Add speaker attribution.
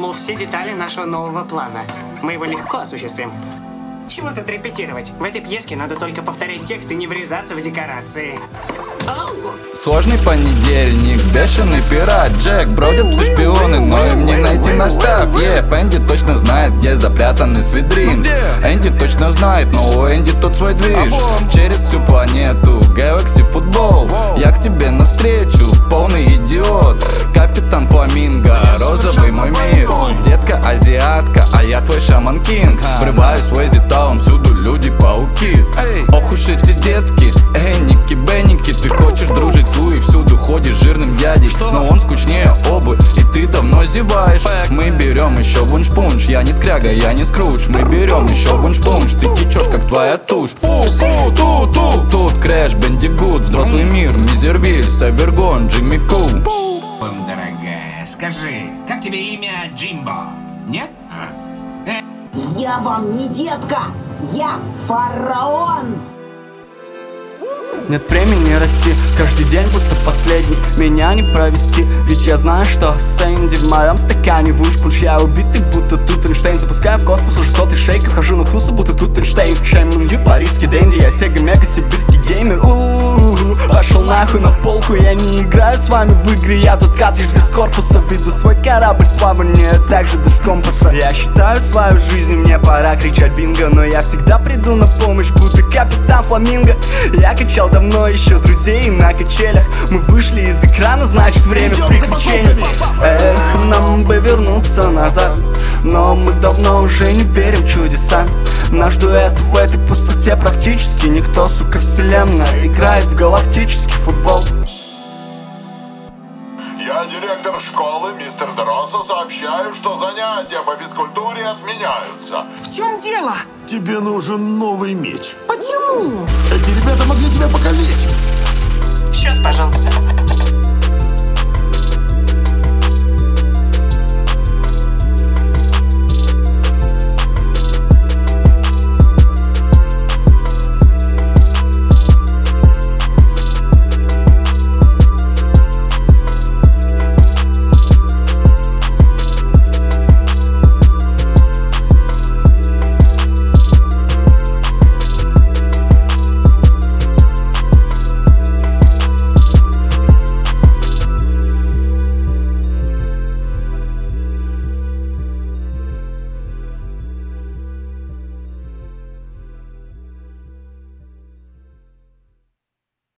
Speaker 1: продумал все детали нашего нового плана. Мы его легко осуществим. Чему тут репетировать? В этой пьеске надо только повторять текст и не врезаться в декорации. Ау!
Speaker 2: Сложный понедельник, бешеный пират Джек, бродят псы-шпионы, но им не найти наш став. Энди точно знает, где запрятаны свидринс. Энди точно знает, но у Энди тут свой движ. Через всю планету, Galaxy футбол. Я к тебе навстречу, полный идиот. Капитан Фламинго, розовый мой мир. Детка азиатка, а я твой шаман Кинг. Врываюсь в Лэйзи Таун, всюду люди-пауки. Ох уж эти детки, Ники, Бенники. Ты хочешь дружить с Луи, всюду ходишь жирным дядей. Но он скучнее обувь, и ты давно зеваешь. Мы берем еще вунш-пунш, я не скряга, я не скрудж. Мы берем еще вунш-пунш, ты течешь как твоя тушь. Тут Крэш, Бендигут, взрослый мир, Мизервиль, Савергон, Джимми Кул.
Speaker 3: Дорогая, скажи, как тебе имя Джимбо? Нет?
Speaker 4: Я вам не детка, я фараон.
Speaker 5: Нет времени расти, каждый день будто последний. Меня не провести, ведь я знаю, что с Энди в моем стакане вунш-пунш. Я убитый, будто Тутенштейн. Запускаю в космос уже сотый шейк. Хожу на тусы, будто Тутенштейн. Шеймон Ю, парижский дэнди. Я сега-мега сибирский геймер. Пошел нахуй на полку, я не играю с вами в игры. Я тут картридж без корпуса, веду свой корабль в плавание, также без компаса. Я считаю свою жизнь, и мне пора кричать бинго. Но я всегда приду на помощь, будто капитан Фламинго. Я качал давно еще друзей на качелях. Мы вышли из экрана, значит время приключений. Эх, нам бы вернуться назад, но мы давно уже не верим в чудеса. Наш дуэт в этой пустоте практически никто, сука, вселенная играет в галактический футбол.
Speaker 6: Я директор школы, мистер Дроссо, сообщаю, что занятия по физкультуре отменяются.
Speaker 4: В чем дело?
Speaker 7: Тебе нужен новый меч.
Speaker 4: Почему?
Speaker 7: Эти ребята могли тебя покалечить.
Speaker 1: Счет, пожалуйста.